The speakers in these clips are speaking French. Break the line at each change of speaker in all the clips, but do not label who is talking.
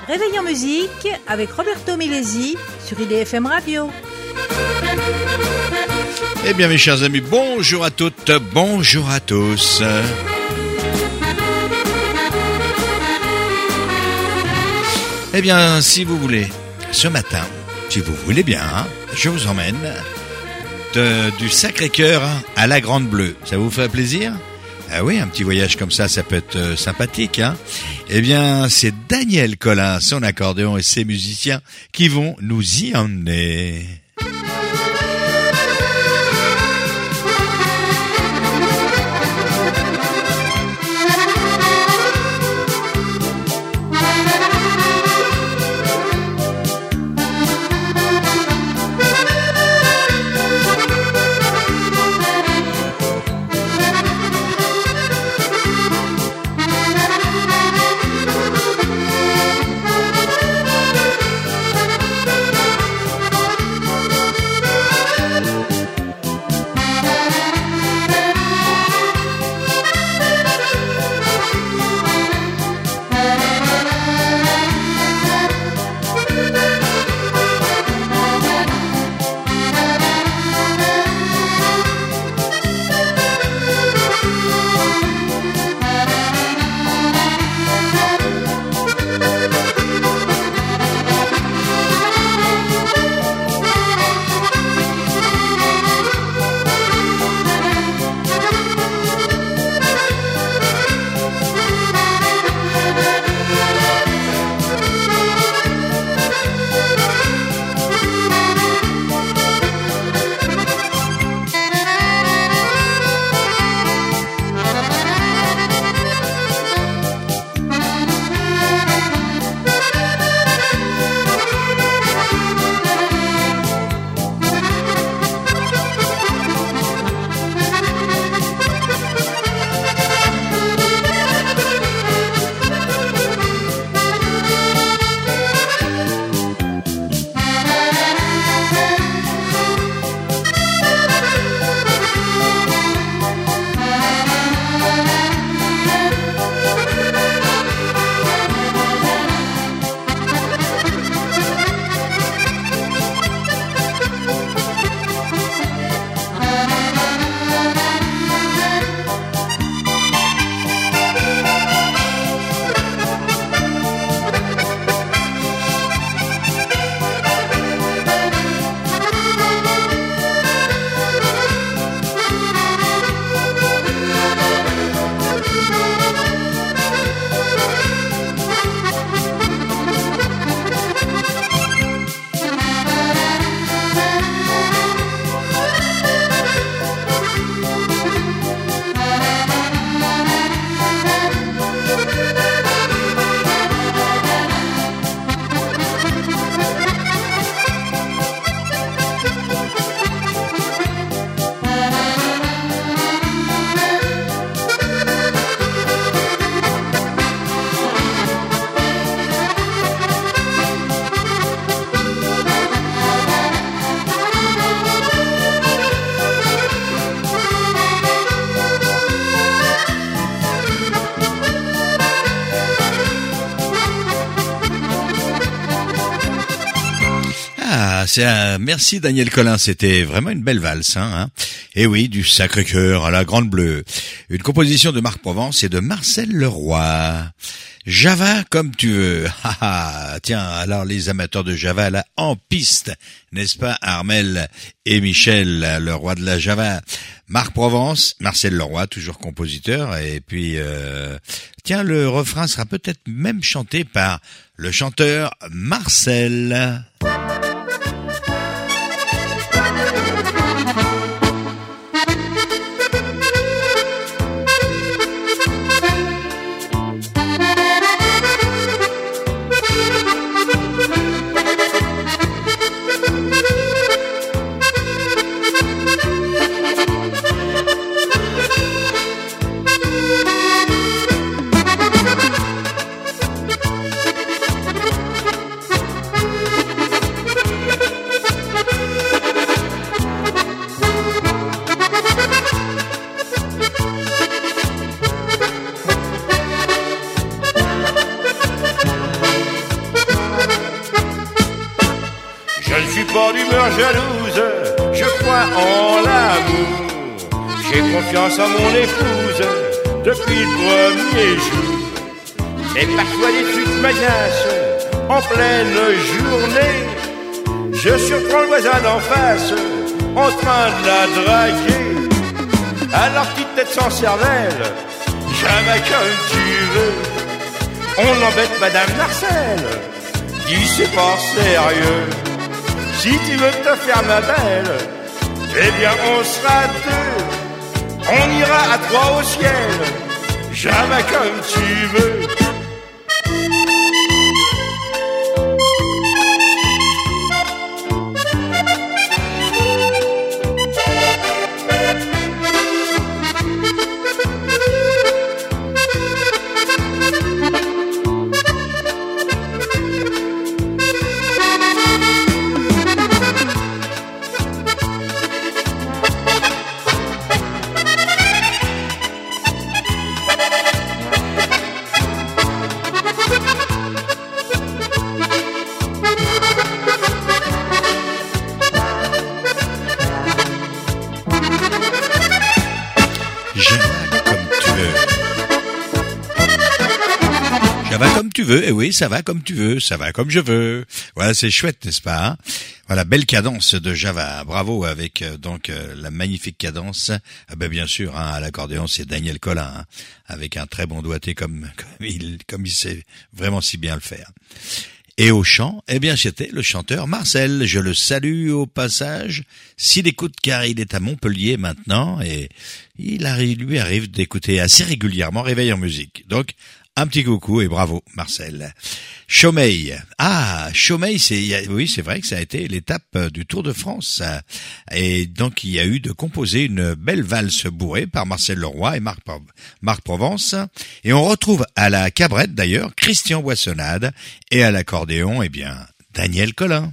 Réveil en musique avec Roberto Milesi sur IDFM Radio.
Eh bien mes chers amis, bonjour à toutes, bonjour à tous. Eh bien si vous voulez, ce matin, si vous voulez bien, je vous emmène du Sacré-Cœur à la Grande Bleue. Ça vous fait plaisir ? Ah oui, un petit voyage comme ça peut être sympathique, hein. Eh bien, c'est Daniel Collin, son accordéon et ses musiciens qui vont nous y emmener. Merci Daniel Collin, c'était vraiment une belle valse, hein. Et oui, du Sacré-Cœur à la Grande Bleue. Une composition de Marc Provence et de Marcel Leroy. Java comme tu veux. Tiens, alors les amateurs de Java là en piste, n'est-ce pas Armel et Michel, le roi de la Java. Marc Provence, Marcel Leroy, toujours compositeur, et puis tiens, le refrain sera peut-être même chanté par le chanteur Marcel.
pas d'humeur jalouse, je crois en l'amour. J'ai confiance en mon épouse depuis le premier jour. Mais parfois les trucs m'agacent en pleine journée. Je surprends le voisin d'en face en train de la draguer. Alors petite tête sans cervelle, jamais comme tu veux. On embête Madame Marcel, dis c'est pas sérieux. Si tu veux te faire ma belle, eh bien on sera deux. On ira à trois au ciel, jamais comme tu veux.
Et oui, ça va comme tu veux, ça va comme je veux. Voilà, c'est chouette, n'est-ce pas, hein? Voilà, belle cadence de Java. Bravo avec la magnifique cadence. Bien sûr, hein, à l'accordéon, c'est Daniel Colin, hein, avec un très bon doigté comme il sait vraiment si bien le faire. Et au chant, c'était le chanteur Marcel. Je le salue au passage, s'il écoute, car il est à Montpellier maintenant et lui arrive d'écouter assez régulièrement Réveil en musique. Donc, un petit coucou et bravo Marcel. Chaumeil. Chaumeil, oui, c'est vrai que ça a été l'étape du Tour de France. Et donc il y a eu de composer une belle valse bourrée par Marcel Leroy et Marc Provence. Et on retrouve à la cabrette d'ailleurs Christian Boissonnade et à l'accordéon, Daniel Colin.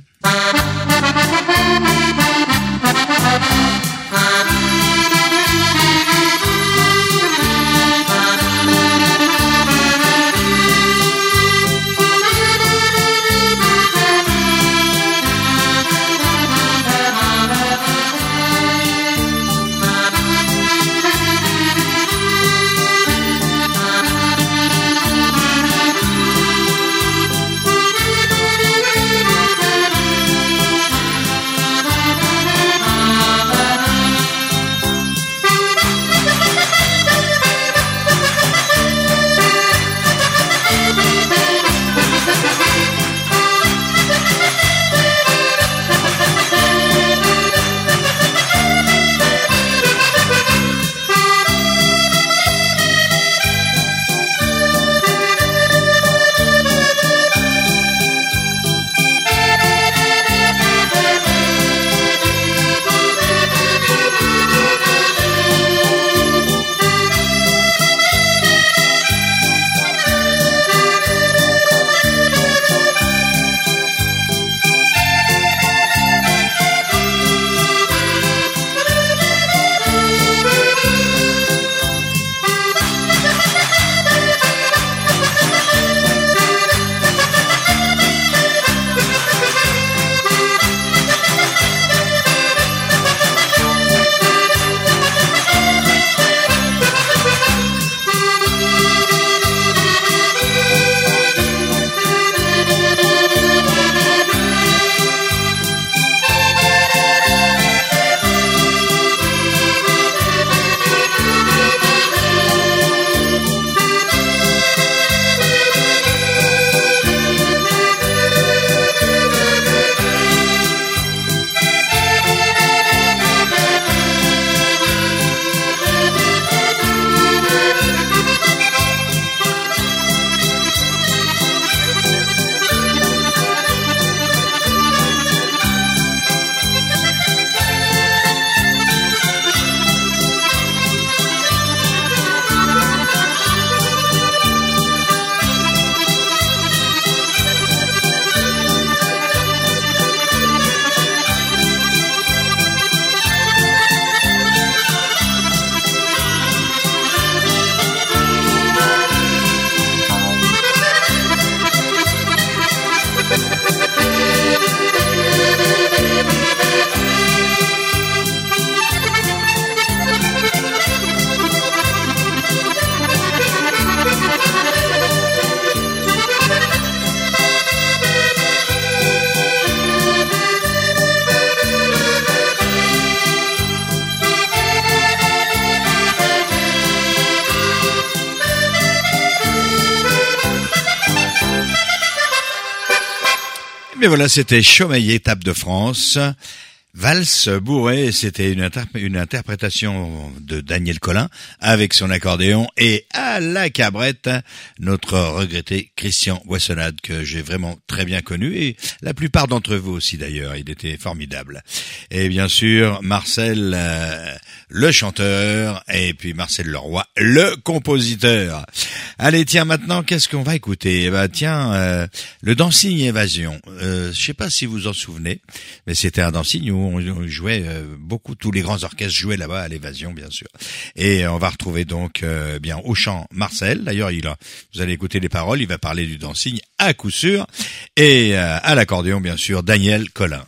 Mais voilà, c'était Chaumeil, étape de France. Valse bourrée, c'était une interprétation de Daniel Colin avec son accordéon et à la cabrette, notre regretté Christian Boissonnade que j'ai vraiment très bien connu et la plupart d'entre vous aussi d'ailleurs, il était formidable. Et bien sûr, Marcel le chanteur et puis Marcel Leroy le compositeur. Allez, tiens, maintenant, qu'est-ce qu'on va écouter? Eh ben, tiens, le Dancing Évasion. Je sais pas si vous en souvenez, mais c'était un dancing où on jouait beaucoup, tous les grands orchestres jouaient là-bas à l'Évasion, bien sûr. Et on va retrouver donc bien au chant Marcel. D'ailleurs, vous allez écouter les paroles, il va parler du dancing à coup sûr. Et à l'accordéon, bien sûr, Daniel Colin.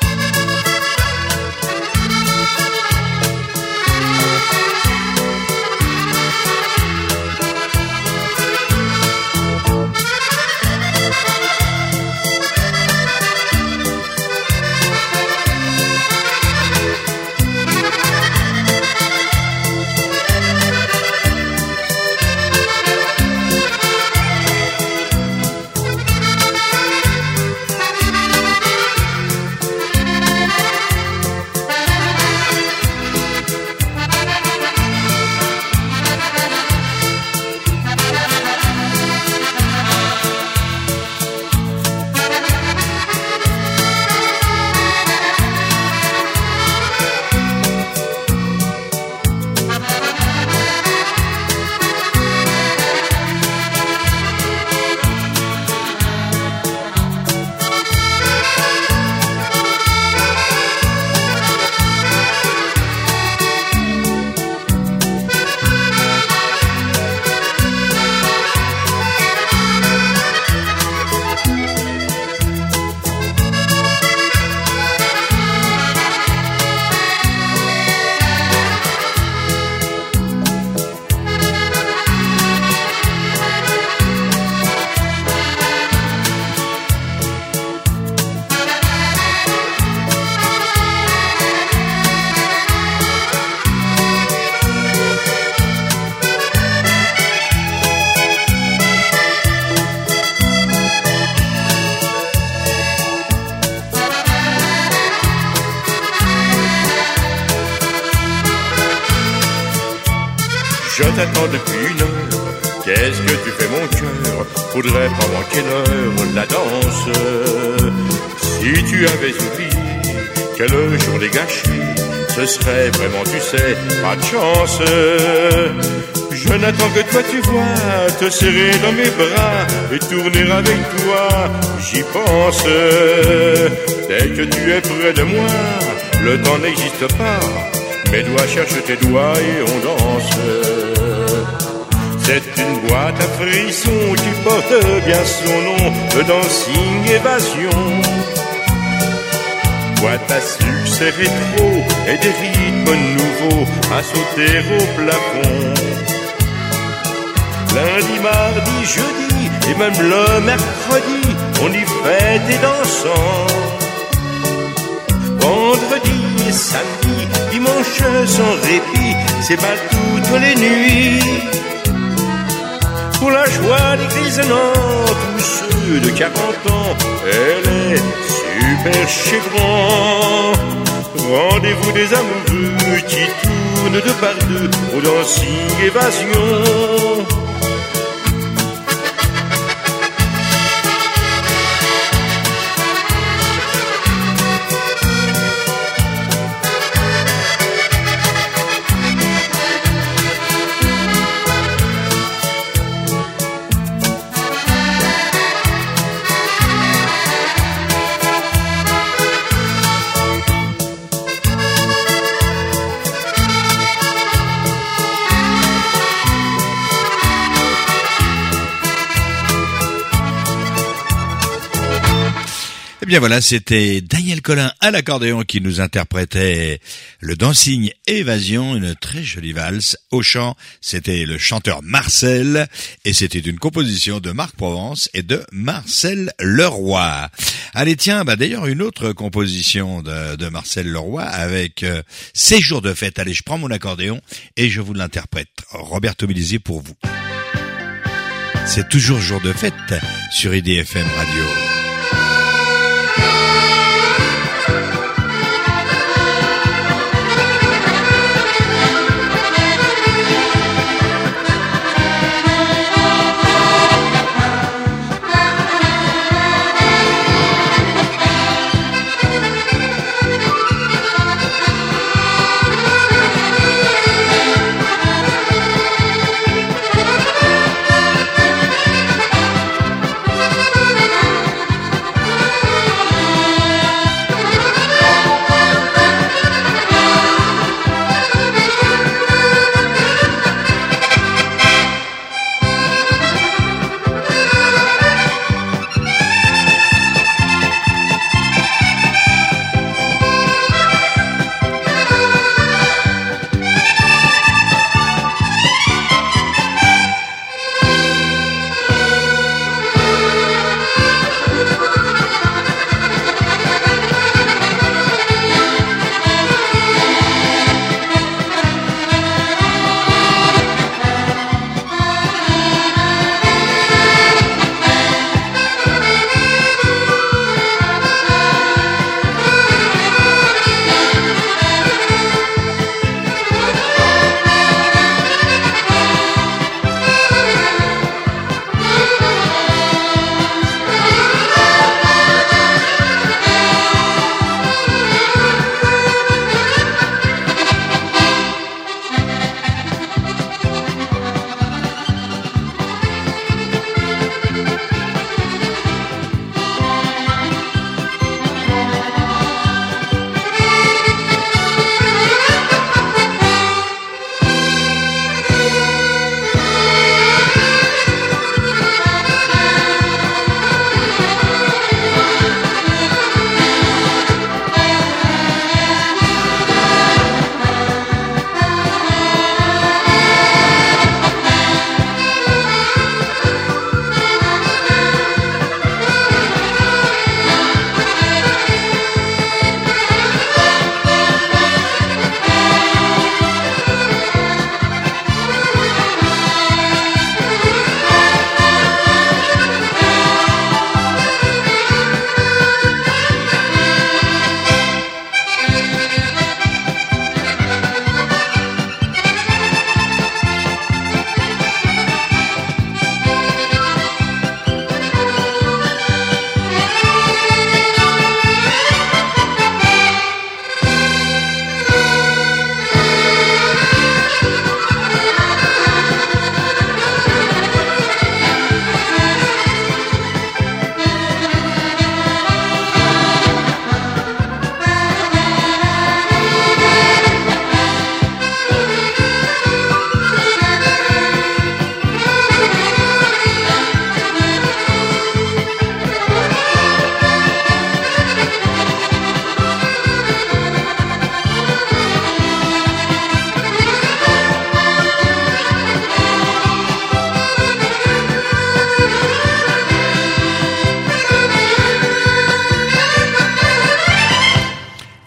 Je t'attends depuis une heure, qu'est-ce que tu fais mon cœur? Faudrait pas manquer l'heure, la danse. Si tu avais oublié quel jour les gâcher, ce serait vraiment, tu sais, pas de chance. Je n'attends que toi, tu vois, te serrer dans mes bras et tourner avec toi, j'y pense. Dès que tu es près de moi, le temps n'existe pas. Mes doigts cherchent tes doigts et on danse. C'est une boîte à frissons qui porte bien son nom, le Dancing Évasion. Boîte à succès rétro et des rythmes nouveaux à sauter au plafond. Lundi, mardi, jeudi et même le mercredi, on y fait des dansants. Vendredi et samedi, dimanche sans répit, c'est pas toutes les nuits. Pour la joie des grisonnants, tous ceux de 40 ans, elle est super chez grand. Rendez-vous des amoureux qui tournent de par deux au Dancing Évasion.
Eh bien voilà, c'était Daniel Colin à l'accordéon qui nous interprétait le Dancing Évasion, une très jolie valse. Au chant, c'était le chanteur Marcel et c'était une composition de Marc Provence et de Marcel Leroy. Allez tiens, d'ailleurs une autre composition de Marcel Leroy avec Ces jours de fête. Allez, je prends mon accordéon et je vous l'interprète. Roberto Milisi pour vous. C'est toujours jour de fête sur IDFM Radio.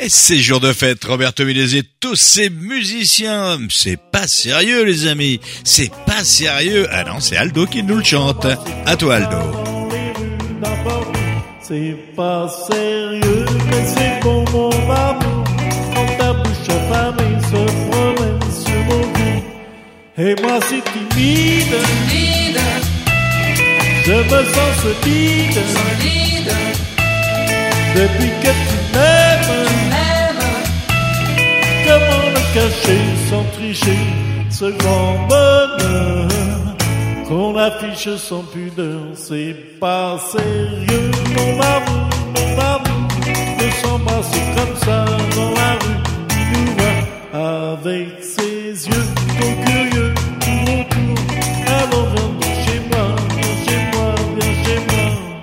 Et ces jours de fête, Roberto Milesi et tous ces musiciens, c'est pas sérieux les amis, c'est pas sérieux. Ah non, c'est Aldo qui nous le chante. À toi Aldo.
C'est pas sérieux, mais c'est bon mon amour. Quand ta bouche affamée se promène sur mon cou. Et moi si timide, je me sens solide. Depuis que tu m'aimes, comment le cacher sans tricher ce grand bonheur qu'on affiche sans pudeur? C'est pas sérieux mon amour, de s'embrasser comme ça dans la rue. Il nous voit avec ses yeux trop curieux tout autour. Alors viens chez moi, viens chez moi, viens chez moi.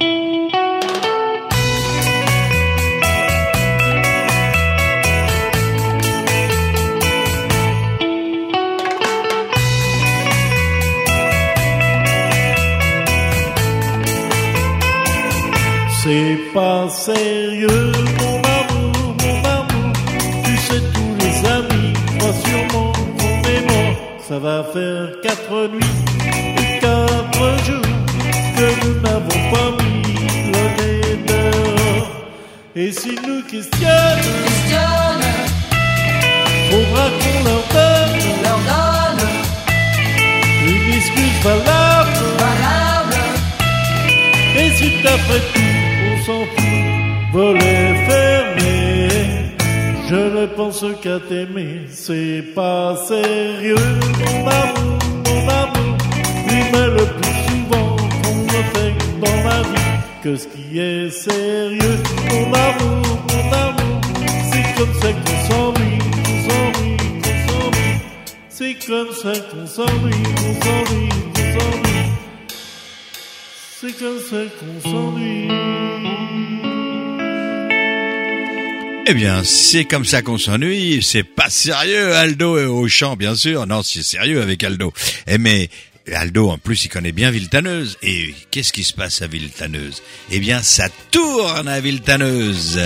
C'est pas sérieux mon amour, tu sais tous les amis, moi sûrement qu'on est mort. Ça va faire 4 nuits et 4 jours que nous n'avons pas mis le nez dehors. Et s'ils nous questionnent, faudra qu'on leur donne une excuse valable. Et si t'après tout s'en fout, volet fermé, je ne pense qu'à t'aimer. C'est pas sérieux mon amour, oui mais le plus souvent qu'on me fait dans ma vie que ce qui est sérieux. Mon amour, c'est comme ça qu'on s'ennuie, c'est comme ça qu'on s'ennuie, c'est comme ça qu'on s'ennuie.
Eh bien, c'est comme ça qu'on s'ennuie. C'est pas sérieux, Aldo au chant, bien sûr. Non, c'est sérieux avec Aldo. Mais Aldo, en plus, il connaît bien Villetaneuse. Et qu'est-ce qui se passe à Villetaneuse? Eh bien, ça tourne à Villetaneuse.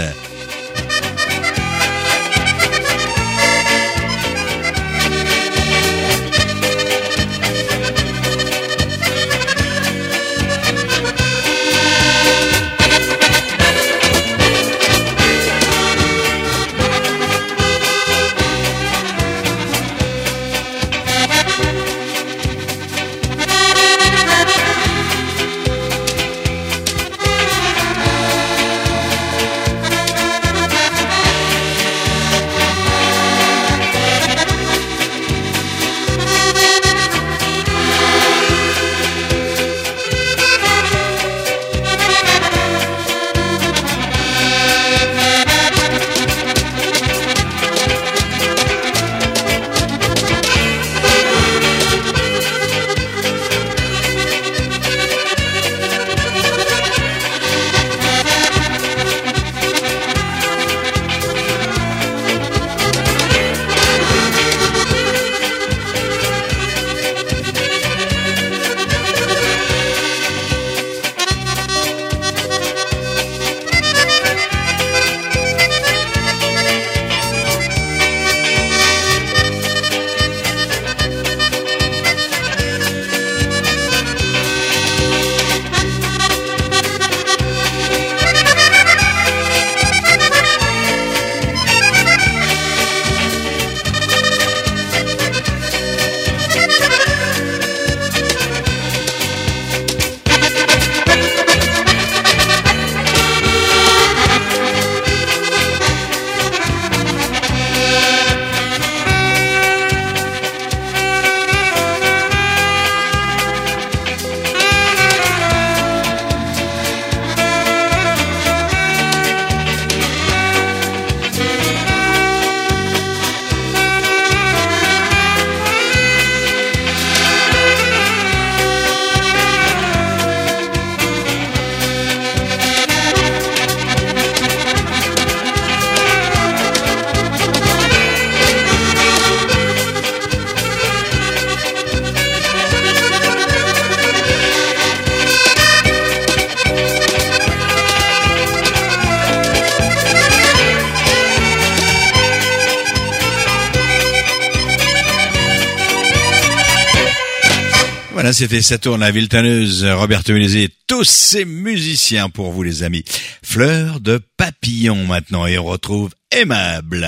Voilà, c'était Saturne, la Villetaneuse, Roberto Milesi et tous ces musiciens pour vous les amis. Fleur de papillon maintenant et on retrouve Aimable.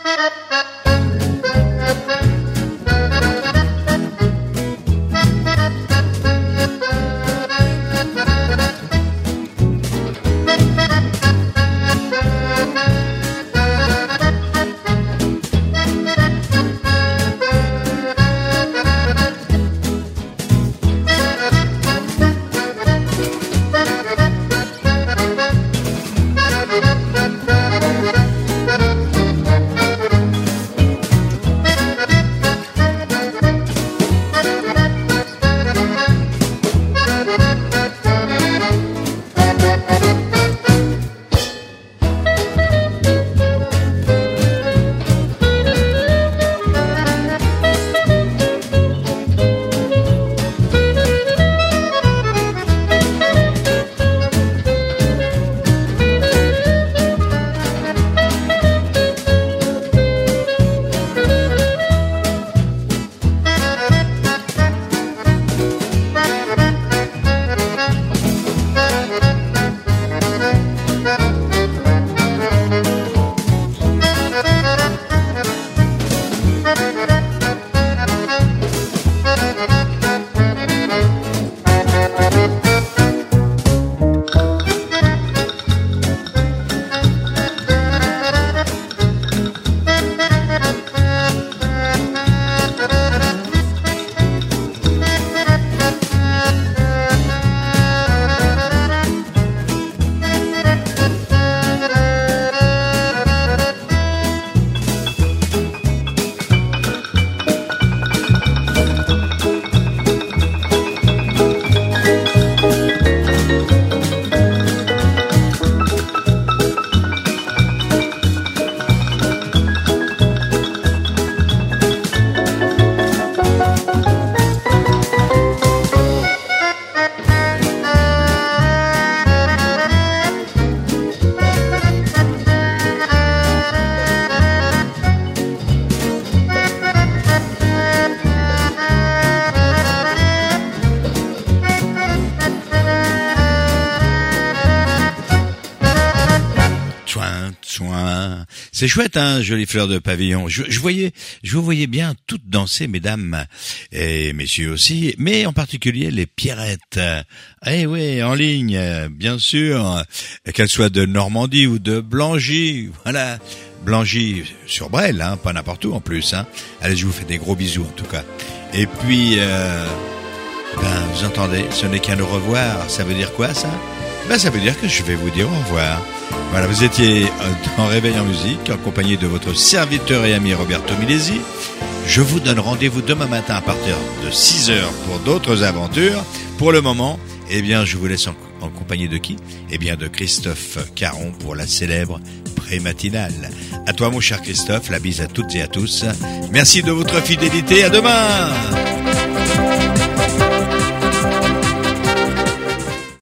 C'est chouette, hein, jolie fleur de pavillon. Je vous voyais bien toutes danser, mesdames et messieurs aussi, mais en particulier les Pierrettes. Eh oui, en ligne, bien sûr, qu'elles soient de Normandie ou de Blangy, voilà. Blangy sur Bresle, hein, pas n'importe où en plus, hein. Allez, je vous fais des gros bisous en tout cas. Et puis, vous entendez, ce n'est qu'un au revoir. Ça veut dire quoi ça? Ça veut dire que je vais vous dire au revoir. Voilà, vous étiez en Réveil en musique, en compagnie de votre serviteur et ami Roberto Milesi. Je vous donne rendez-vous demain matin à partir de 6h pour d'autres aventures. Pour le moment, je vous laisse en compagnie de qui? De Christophe Caron pour la célèbre pré-matinale. À toi, mon cher Christophe, la bise à toutes et à tous. Merci de votre fidélité. À demain!